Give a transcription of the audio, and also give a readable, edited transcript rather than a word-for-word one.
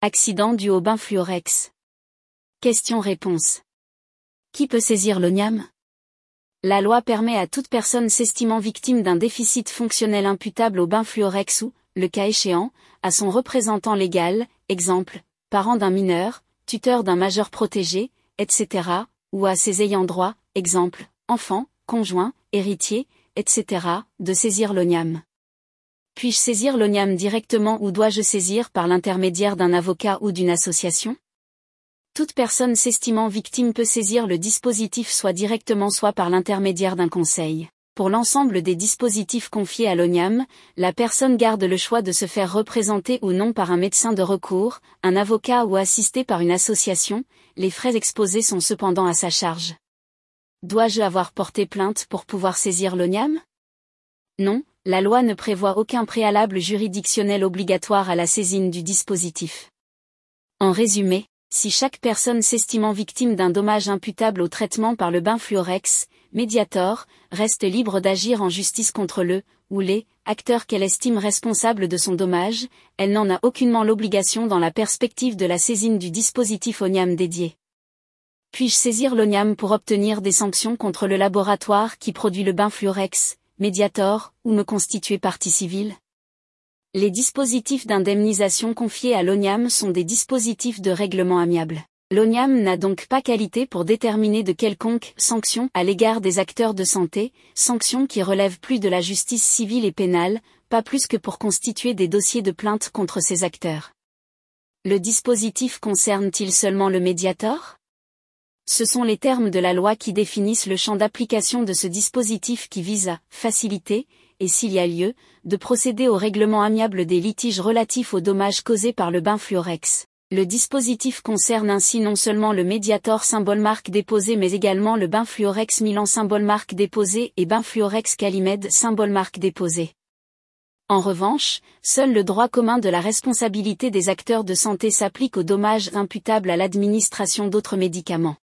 Accident dû au bain fluorex. Question-réponse. Qui peut saisir l'ONIAM? La loi permet à toute personne s'estimant victime d'un déficit fonctionnel imputable au bain fluorex ou, le cas échéant, à son représentant légal, exemple, parent d'un mineur, tuteur d'un majeur protégé, etc., ou à ses ayants droit, exemple, enfant, conjoint, héritier, etc., de saisir l'ONIAM. Puis-je saisir l'ONIAM directement ou dois-je saisir par l'intermédiaire d'un avocat ou d'une association? Toute personne s'estimant victime peut saisir le dispositif soit directement soit par l'intermédiaire d'un conseil. Pour l'ensemble des dispositifs confiés à l'ONIAM, la personne garde le choix de se faire représenter ou non par un médecin de recours, un avocat ou assisté par une association, les frais exposés sont cependant à sa charge. Dois-je avoir porté plainte pour pouvoir saisir l'ONIAM? Non, la loi ne prévoit aucun préalable juridictionnel obligatoire à la saisine du dispositif. En résumé, si chaque personne s'estimant victime d'un dommage imputable au traitement par le bain fluorex, Mediator, reste libre d'agir en justice contre le, ou les, acteurs qu'elle estime responsables de son dommage, elle n'en a aucunement l'obligation dans la perspective de la saisine du dispositif ONIAM dédié. Puis-je saisir l'ONIAM pour obtenir des sanctions contre le laboratoire qui produit le bain fluorex, Mediator, ou me constituer partie civile? Les dispositifs d'indemnisation confiés à l'ONIAM sont des dispositifs de règlement amiable. L'ONIAM n'a donc pas qualité pour déterminer de quelconques sanctions à l'égard des acteurs de santé, sanctions qui relèvent plus de la justice civile et pénale, pas plus que pour constituer des dossiers de plainte contre ces acteurs. Le dispositif concerne-t-il seulement le Mediator? Ce sont les termes de la loi qui définissent le champ d'application de ce dispositif qui vise à faciliter, et s'il y a lieu, de procéder au règlement amiable des litiges relatifs aux dommages causés par le bain fluorex. Le dispositif concerne ainsi non seulement le Mediator symbole marque déposé mais également le bain fluorex Milan symbole marque déposé et bain fluorex Calimed symbole marque déposé. En revanche, seul le droit commun de la responsabilité des acteurs de santé s'applique aux dommages imputables à l'administration d'autres médicaments.